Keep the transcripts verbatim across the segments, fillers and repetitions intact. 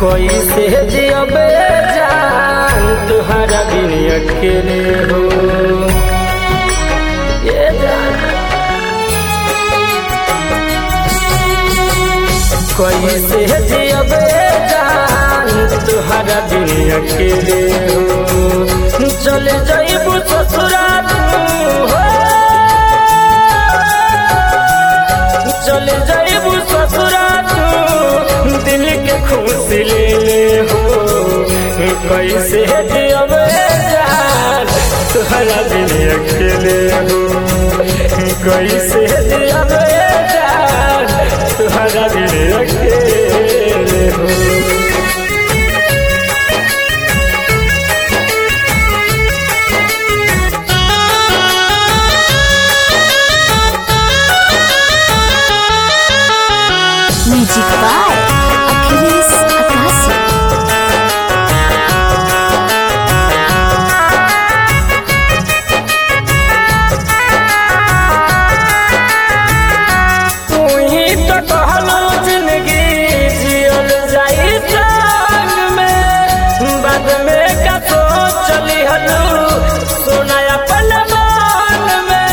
कोई से जियबे जान तुहरा बिन अकेले हो ये जान। कोई से जियबे जान तुहरा बिन अकेले हो चले जाइबू ससुरा हो चले जाइबू ससुरा दिल के खुशी ले ले हो कैसे जियबे जान तुहरा बिन अकेले हो कैसे जियबे जान तुहरा बिन अकेले हो। Music by Akhilesh Akashi. तू ही तो कहलो जिंदगी जियल जाई संग में बाद में का सोचली हलू सोना अपन मन में।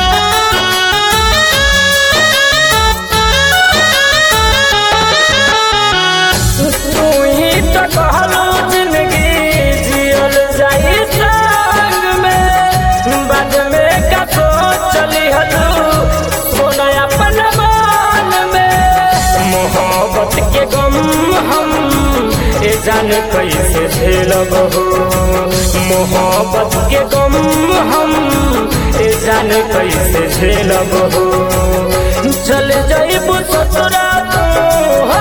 तू ही तो कहलो जिंदगी जियल जाई संग में बाद में का सोचली हलू सोना अपन मन में। मोहब्बत के गम हम ए जान कैसे झेलब हो मोहब्बत के गम हम ए जान कैसे झेलब हो चल जाइबू ससुरा हो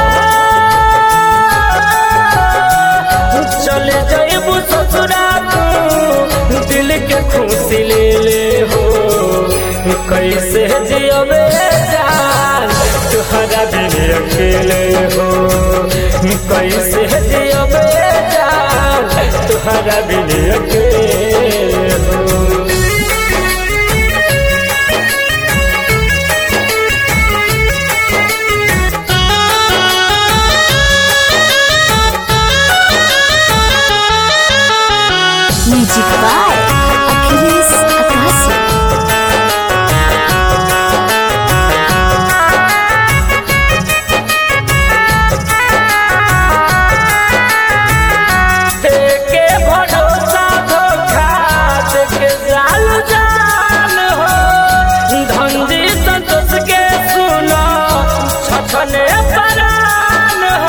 चल जाइबू ससुरा दिल के खुशी ले ले हो कैसे जियबे जान तुहरा बिन अकेले हो कैसे जियबे जान तुहरा बिन अकेले हो। Music by Akhilesh Akashi. देके भरोसा धोखा देके जाल जान हो धंजी संतोष के सुनो छछने परान हो।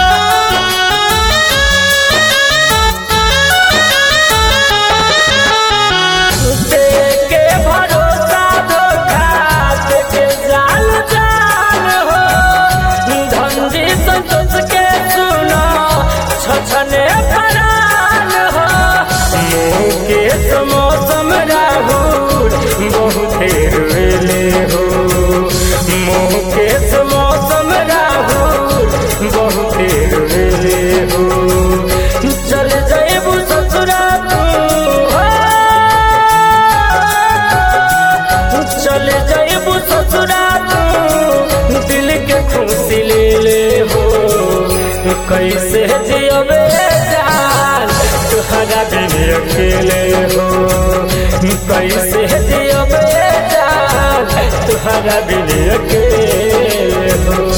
देके भरोसा धोखा देके जाल जान हो धंजी संतोष के सुनो छछने परान हो। मुकेश मौसम राहुल बहुते रोले हो मुकेश मौसम राहुल बहुते रोले हो चल जाइबू ससुरा हो चल जाइबू ससुरा दिल के खुशी ले ले हो कैसे जियबे जान तुहरा बिन अकेले हो कैसे जियबे जान तुहरा बिन अकेले हो।